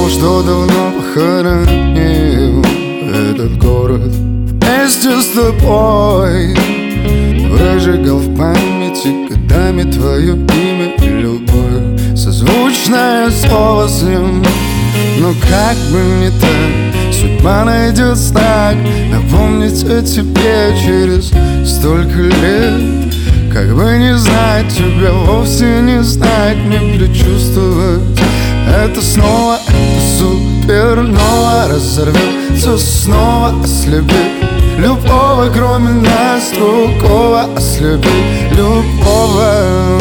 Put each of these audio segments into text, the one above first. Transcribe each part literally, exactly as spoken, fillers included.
Думал, что давно похоронил этот город вместе с тобой. Прожигал в памяти годами твое имя и любовь, созвучное слово с ним. Но как бы не так, судьба найдет знак напомнить о тебе через столько лет. Как бы не знать тебя, вовсе не знать, не предчувствовать это снова, это супернова разорвется, снова ослепит любого, кроме нас, другого ослепит любого,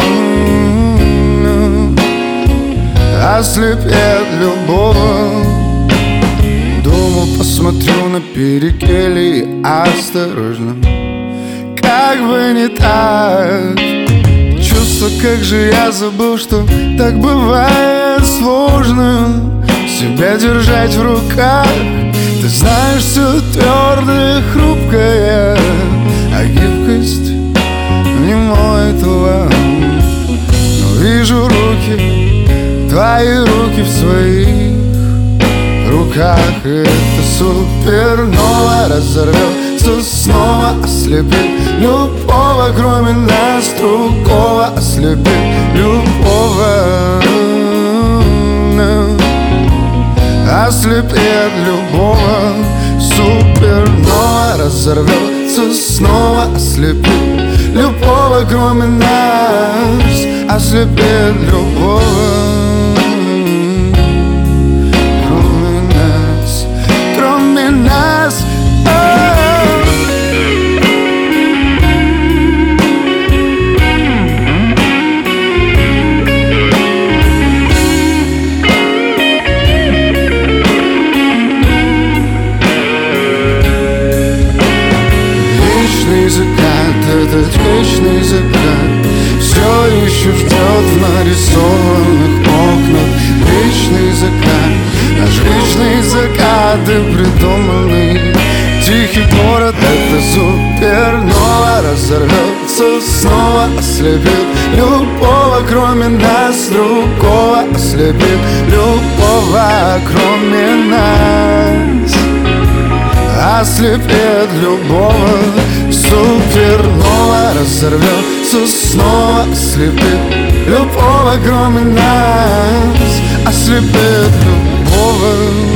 ослепит любого. Думал, посмотрю на перекели и осторожно, как бы не так. Чувство, как же я забыл, что так бывает сложно себя держать в руках. Ты знаешь, все твердое, хрупкое, а гибкость не мой талант. Но вижу руки, твои руки в своих руках. И это супернова разорвется, снова ослепит любого, кроме нас, другого ослепит любого, ослепит любого. Супернова разорвется, снова ослепит любого, кроме нас, ослепит любого. Этот вечный закат все еще ждет в нарисованных окнах. Вечный закат, наш вечный закат и придуманный тихий город. Это супернова разорвется, снова ослепит любого, кроме нас, другого ослепит любого, кроме нас, ослепит любого. Супернова разорвется, снова ослепит любого, кроме нас, ослепит любого.